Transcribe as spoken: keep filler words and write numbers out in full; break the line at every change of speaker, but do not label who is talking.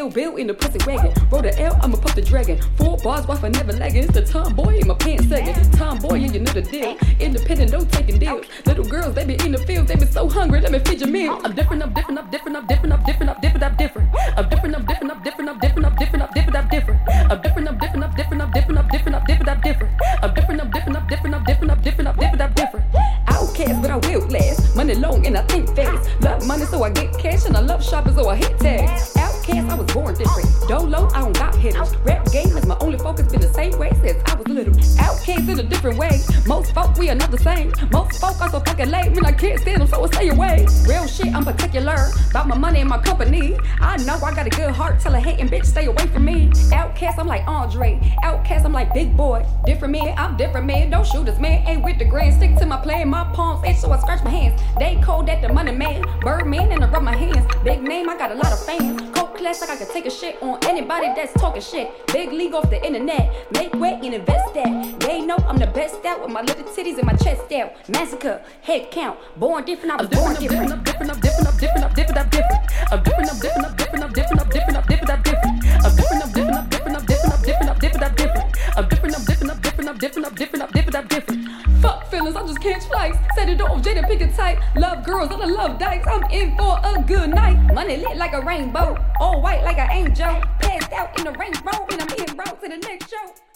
Kill Bill in the pussy wagon. Roll the L, I'ma puff the dragon. Four bars, wife, I never lagging. It's the tomboy in my pants sagging. Tomboy, and you know the deal. Independent, no taking deals. Little girls, they be in the fields, they be so hungry. Let me feed your meal. I'm different, I'm different, I'm different, I'm different, I'm different, I'm different, I'm different. I'm different, I'm different, I'm different, I'm different, I'm different, I'm different, I'm different. I'm different, I'm different, I'm different, I'm different, I'm different, I'm different, I'm different. I'm different, I'm different, I'm different, I'm different, I'm different, I'm different, I'm different. Outcast, but I will last. Money long and I think fast. Love money, so I get cash, and I love shopping, so I hit tags. Outcast, I was born different. Dolo, I don't got hitters. Rap game is my only focus, been the same way since I was little. Outcast in a different way. Most folk, we are not the same. Most folk are so fucking lame, and I can't stand them, so I stay away. Real shit, I'm particular about my money and my company. I know I got a good heart, tell a hating bitch stay away from me. Outcast, I'm like Andre. Outcast, I'm like Big Boy. Different man, I'm different man. Don't shoot us, man. Ain't with the grand. Stick to my plan. My palms itch, so I scratch my hands. They cold at the money man. Birdman, and I rub my hands. Big name, I got a lot of fans. Cold class, like I can take a shit on anybody that's talking shit. Big league off the internet. Make way and invest that. They know I'm the best out with my little titties and my chest out. Massacre, head count. Born different, I was born different. I'm different, I'm different, I'm different, I'm different, I'm different. I'm different, I'm different, I'm different, I'm different, I'm different, I'm different, I'm different. I'm different, I'm different, I'm different, I'm different, I'm different, I'm different, I'm different. I'm different, I'm different, I'm different, I'm different, I'm different, I'm different, I'm different. Fuck feelings, I just catch flights. Set it off, Jada pick it tight. Love girls, and I love dykes. I'm in for a good night. Money lit like a rainbow. All white like an angel. Passed out in the rain road, and I'm in road to the next show.